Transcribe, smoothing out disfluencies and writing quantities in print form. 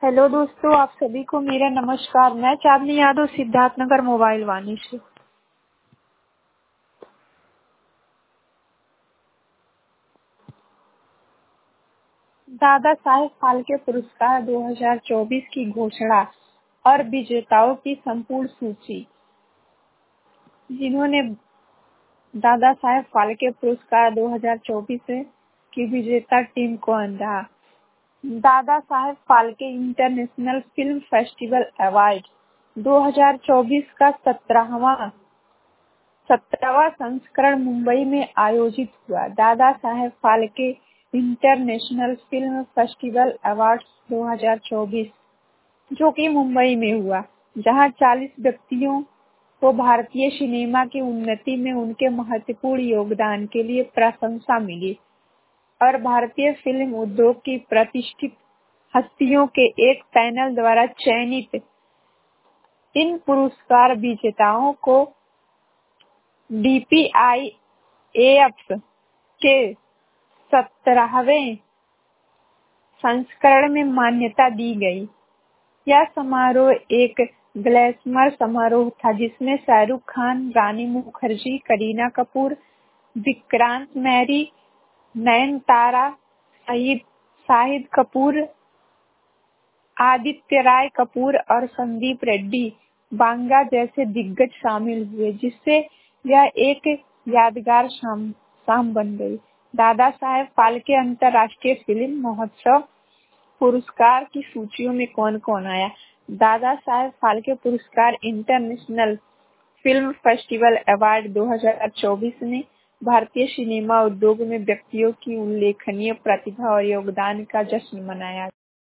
Hello दोस्तों, आप सभी को मेरा नमस्कार। मैं चांदनी यादव, सिद्धार्थनगर मोबाइल वाणी से। दादा साहेब फाल्के पुरस्कार 2024 की घोषणा और विजेताओं की संपूर्ण सूची। जिन्होंने दादा साहेब फाल्के पुरस्कार 2024 की विजेता टीम कौन रहा? Dada Saheb Phalke international film festival award 2024 का 17वां संस्करण मुंबई में आयोजित हुआ। Dada Saheb Phalke international film festival award 2024 जो कि मुंबई में हुआ, जहां 40 व्यक्तियों को भारतीय सिनेमा की उन्नति में उनके महत्वपूर्ण योगदान के लिए प्रशंसा मिली और भारतीय फिल्म उद्योग की प्रतिष्ठित हस्तियों के एक पैनल द्वारा चयनित इन पुरस्कार विजेताओं को DPIAF के 17वें संस्करण में मान्यता दी गई। यह समारोह एक ग्लैमर समारोह था जिसमें शाहरुख खान, रानी मुखर्जी, करीना कपूर, विक्रांत मैरी, नयनतारा, शाहिद कपूर, आदित्य राय कपूर और संदीप रेड्डी बांगा जैसे दिग्गज शामिल हुए, जिससे यह एक यादगार शाम बन गई। दादा साहेब फाल्के अंतर्राष्ट्रीय फिल्म महोत्सव पुरस्कार की सूचियों में कौन कौन आया? दादा साहेब फाल्के पुरस्कार इंटरनेशनल फिल्म फेस्टिवल अवार्ड 2024 ने भारतीय सिनेमा उद्योग में व्यक्तियों की उल्लेखनीय प्रतिभा और योगदान का जश्न मनाया।